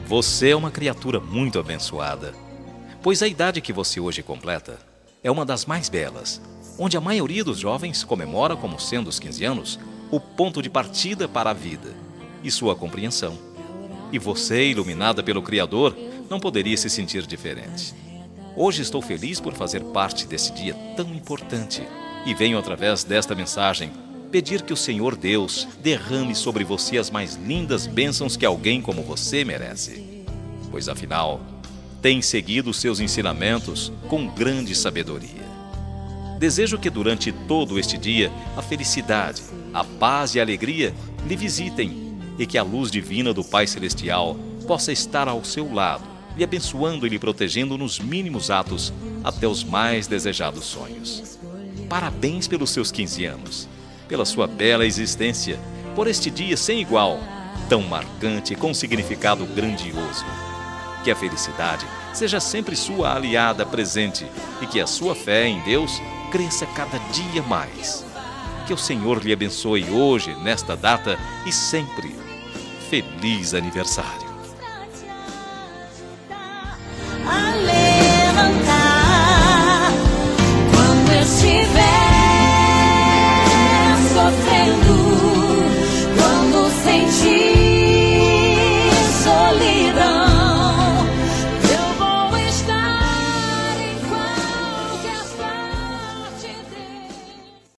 Você é uma criatura muito abençoada, pois a idade que você hoje completa é uma das mais belas, onde a maioria dos jovens comemora como sendo os 15 anos o ponto de partida para a vida e sua compreensão. E você, iluminada pelo Criador, não poderia se sentir diferente. Hoje estou feliz por fazer parte desse dia tão importante e venho, através desta mensagem, pedir que o Senhor Deus derrame sobre você as mais lindas bênçãos que alguém como você merece. Pois, afinal, tem seguido os seus ensinamentos com grande sabedoria. Desejo que durante todo este dia a felicidade, a paz e a alegria lhe visitem e que a luz divina do Pai Celestial possa estar ao seu lado, lhe abençoando e lhe protegendo nos mínimos atos até os mais desejados sonhos. Parabéns pelos seus 15 anos, pela sua bela existência, por este dia sem igual, tão marcante e com significado grandioso. Que a felicidade seja sempre sua aliada presente e que a sua fé em Deus cresça cada dia mais. Que o Senhor lhe abençoe hoje, nesta data e sempre. Feliz aniversário!